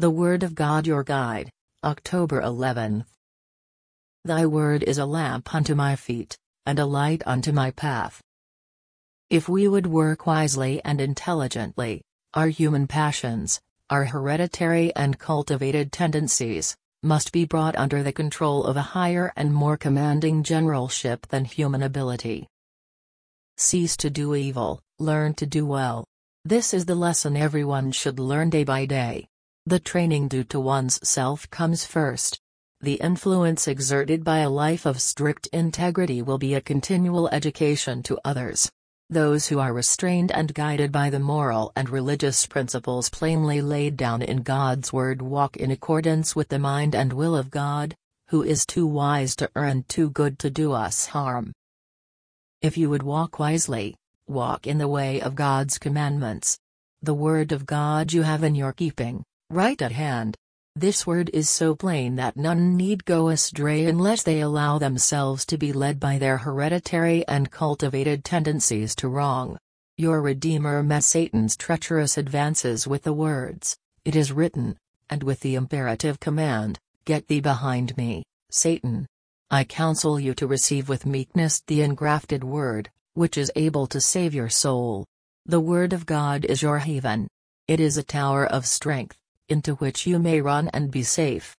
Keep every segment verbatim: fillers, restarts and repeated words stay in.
The Word of God your guide, October eleventh. Thy word is a lamp unto my feet, and a light unto my path. If we would work wisely and intelligently, our human passions, our hereditary and cultivated tendencies, must be brought under the control of a higher and more commanding generalship than human ability. Cease to do evil, learn to do well. This is the lesson everyone should learn day by day. The training due to one's self comes first. The influence exerted by a life of strict integrity will be a continual education to others. Those who are restrained and guided by the moral and religious principles plainly laid down in God's Word walk in accordance with the mind and will of God, who is too wise to err and too good to do us harm. If you would walk wisely, walk in the way of God's commandments. The Word of God you have in your keeping, right at hand. This word is so plain that none need go astray unless they allow themselves to be led by their hereditary and cultivated tendencies to wrong. Your Redeemer met Satan's treacherous advances with the words, "It is written," and with the imperative command, "Get thee behind me, Satan." I counsel you to receive with meekness the engrafted word, which is able to save your soul. The Word of God is your haven. It is a tower of strength, into which you may run and be safe.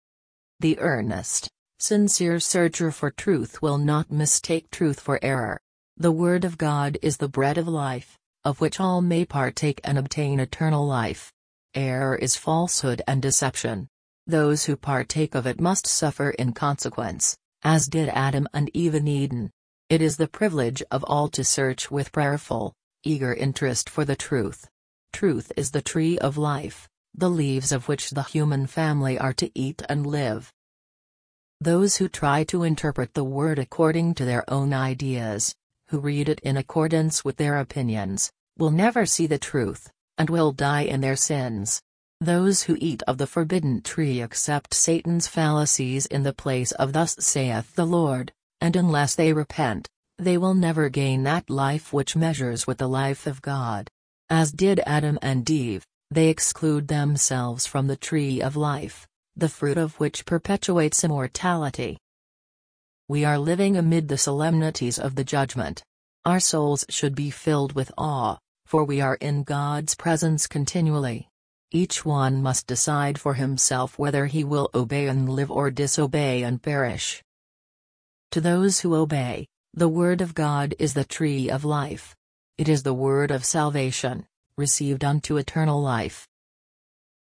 The earnest, sincere searcher for truth will not mistake truth for error. The Word of God is the bread of life, of which all may partake and obtain eternal life. Error is falsehood and deception. Those who partake of it must suffer in consequence, as did Adam and Eve in Eden. It is the privilege of all to search with prayerful, eager interest for the truth. Truth is the tree of life, the leaves of which the human family are to eat and live. Those who try to interpret the Word according to their own ideas, who read it in accordance with their opinions, will never see the truth, and will die in their sins. Those who eat of the forbidden tree accept Satan's fallacies in the place of "Thus saith the Lord," and unless they repent, they will never gain that life which measures with the life of God. As did Adam and Eve, they exclude themselves from the tree of life, the fruit of which perpetuates immortality. We are living amid the solemnities of the judgment. Our souls should be filled with awe, for we are in God's presence continually. Each one must decide for himself whether he will obey and live or disobey and perish. To those who obey, the Word of God is the tree of life. It is the word of salvation, received unto eternal life.